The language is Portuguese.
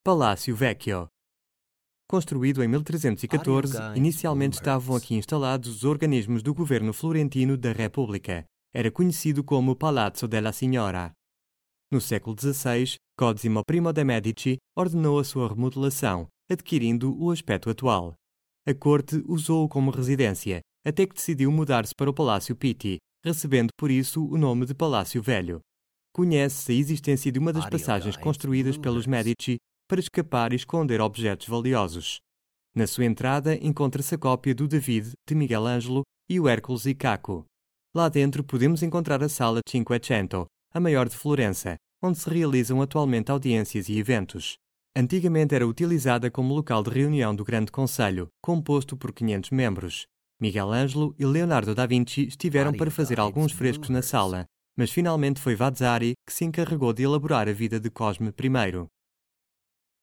Palácio Vecchio. Construído em 1314, inicialmente estavam aqui instalados os organismos do governo florentino da República. Era conhecido como Palazzo della Signora. No século XVI, Cosimo I de' Medici ordenou a sua remodelação, adquirindo o aspecto atual. A corte usou-o como residência, até que decidiu mudar-se para o Palácio Pitti, recebendo por isso o nome de Palácio Velho. Conhece-se a existência de uma das passagens construídas pelos Medici para escapar e esconder objetos valiosos. Na sua entrada encontra-se a cópia do David de Miguel Ângelo e o Hércules e Caco. Lá dentro podemos encontrar a Sala Cinquecento, a maior de Florença, onde se realizam atualmente audiências e eventos. Antigamente era utilizada como local de reunião do Grande Conselho, composto por 500 membros. Miguel Ângelo e Leonardo da Vinci estiveram para fazer alguns frescos na sala, mas finalmente foi Vasari que se encarregou de elaborar a vida de Cosme I.